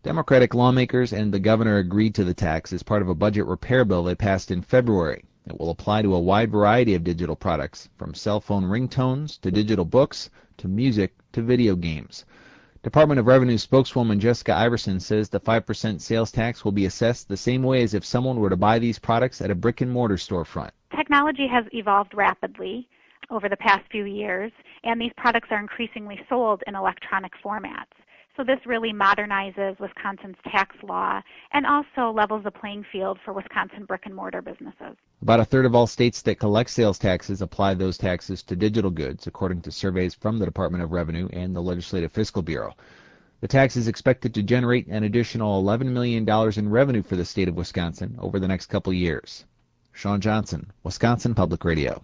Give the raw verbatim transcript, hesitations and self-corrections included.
Democratic lawmakers and the governor agreed to the tax as part of a budget repair bill they passed in February. It will apply to a wide variety of digital products, from cell phone ringtones to digital books to music to video games. Department of Revenue spokeswoman Jessica Iverson says the five percent sales tax will be assessed the same way as if someone were to buy these products at a brick-and-mortar storefront. Technology has evolved rapidly over the past few years, and these products are increasingly sold in electronic formats. So this really modernizes Wisconsin's tax law and also levels the playing field for Wisconsin brick-and-mortar businesses. About a third of all states that collect sales taxes apply those taxes to digital goods, according to surveys from the Department of Revenue and the Legislative Fiscal Bureau. The tax is expected to generate an additional eleven million dollars in revenue for the state of Wisconsin over the next couple years. Sean Johnson, Wisconsin Public Radio.